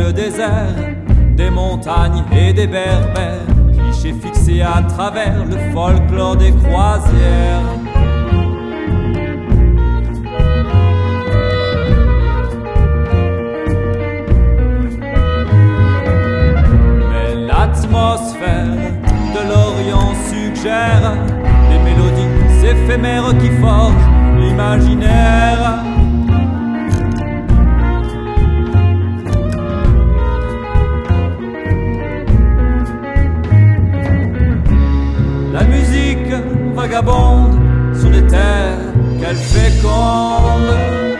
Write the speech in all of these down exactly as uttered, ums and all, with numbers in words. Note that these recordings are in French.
le désert, des montagnes et des berbères, clichés fixés à travers le folklore des croisières. Mais l'atmosphère de l'Orient suggère des mélodies éphémères qui forgent l'imaginaire. La musique vagabonde sur les terres qu'elle féconde.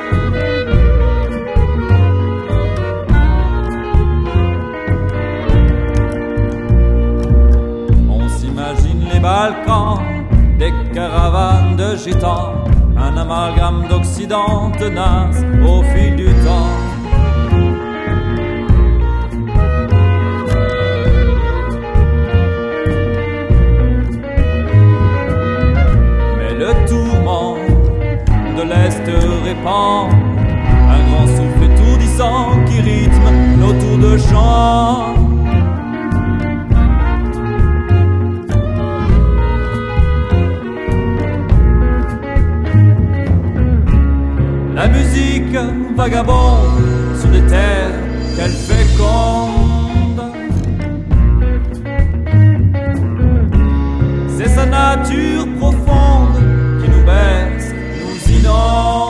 On s'imagine les Balkans, des caravanes de gitans, un amalgame d'Occident tenace au fil du temps. De l'Est répand un grand souffle étourdissant qui rythme nos tours de chant. La musique vagabonde sur des terres qu'elle féconde. C'est sa nature profonde qui nous berce, nous inonde.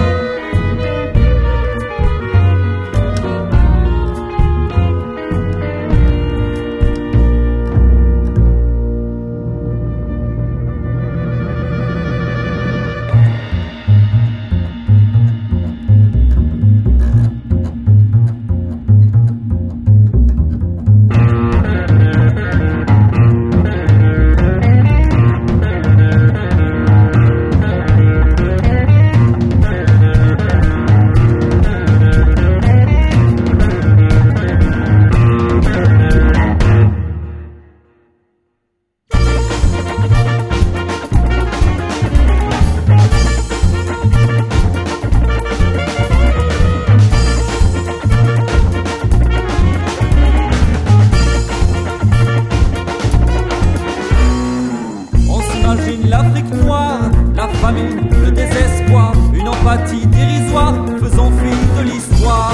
L'Afrique noire, la famine, le désespoir, une empathie dérisoire, faisant fi de l'histoire.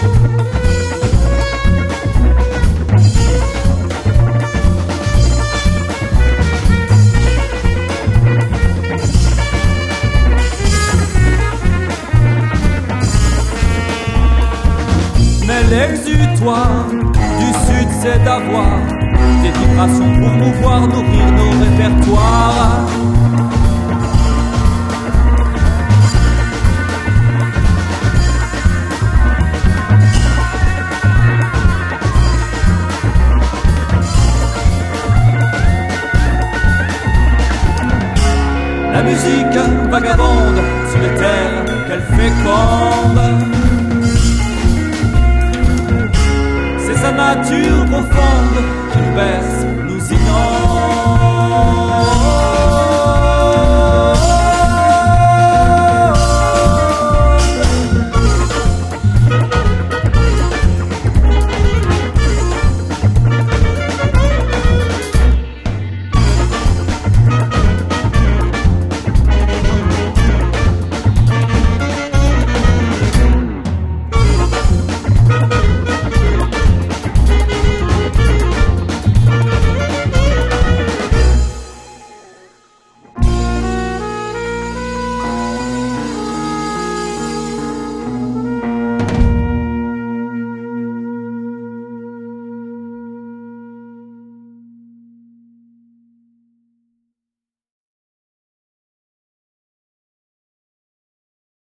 Mais l'exutoire du Sud, c'est d'avoir des vibrations pour pouvoir nourrir nos répertoires. La musique vagabonde sur les terres qu'elle féconde. C'est sa nature profonde qui nous berce, nous inonde.